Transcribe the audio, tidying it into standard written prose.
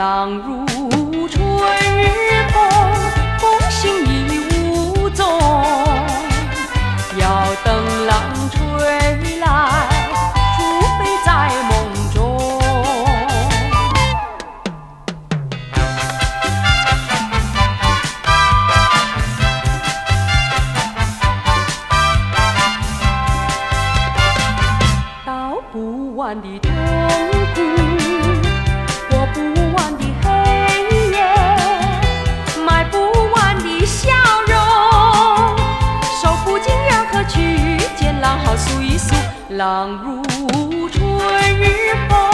浪如春日风，风行已无踪。要等浪吹来，除非在梦中。道不完的痛苦，过不完的黑夜，买不完的笑容，受不尽任何曲解，浪好诉一诉，浪如春日风。